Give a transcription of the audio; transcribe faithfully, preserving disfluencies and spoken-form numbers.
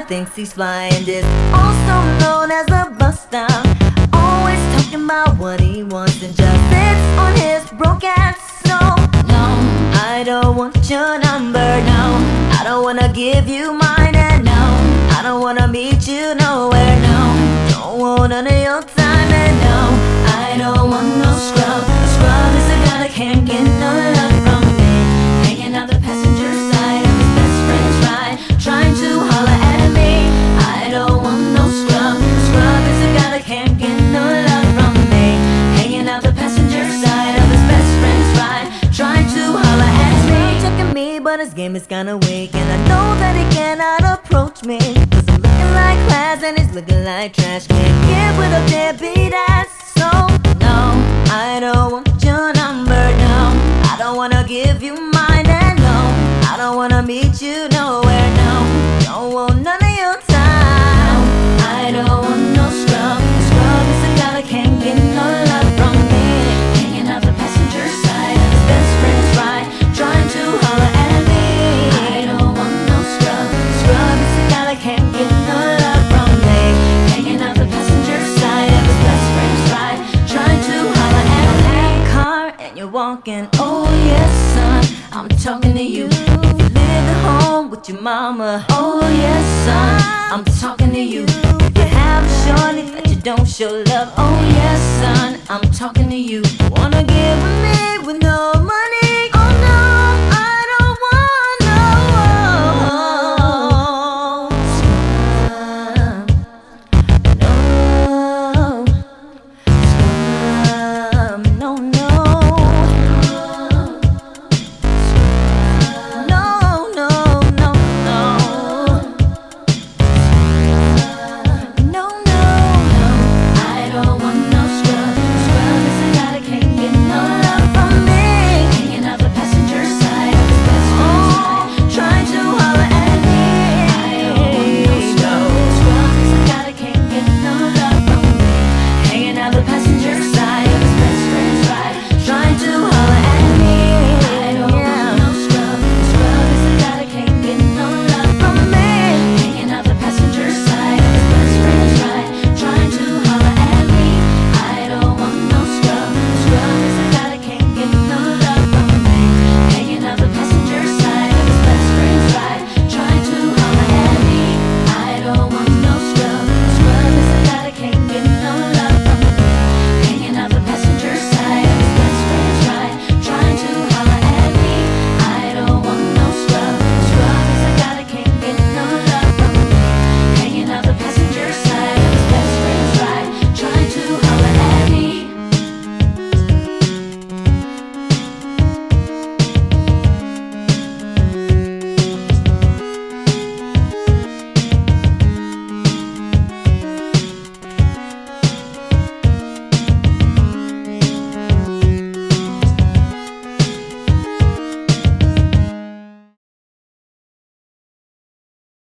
thinks he's flying this, also known as a buster. Always talking about what he wants and just sits on his broke ass. So no, I don't want your number. No, I don't wanna give you mine. And no, I don't wanna meet you nowhere. No, don't want none of your time. And no, I don't want no scrub. A scrub is a guy that can't get no love from me, hanging out the passenger side of his best friend's ride, trying to holler at me. I don't want no scrub. A scrub is a guy that can't get no love from me, hanging out the passenger side of his best friend's ride, trying to holler at me. Checking me, but his game is kinda weak, and I know that he cannot approach me, cause I'm looking like class and he's looking like trash. Can't get with a deadbeat ass. So no, I don't want your number. No, I don't wanna give you mine. And no, I don't wanna meet you nowhere. No, don't want none of your time. No, I don't want no scrub. A scrub is a guy that can't get no love from me, hanging out the passenger side of his best friend's ride, trying to holler at me. I don't want no scrub. A scrub is a guy that can't get no love from me, hanging out the passenger side of his best friend's ride, trying to holler at me. Car and you're walking, oh yes son, I'm talking to you. If you live at home with your mama, oh yes son, I'm talking to you. If you have a shorty that you don't show love, oh yes son, I'm talking to you. Wanna get with me with no money?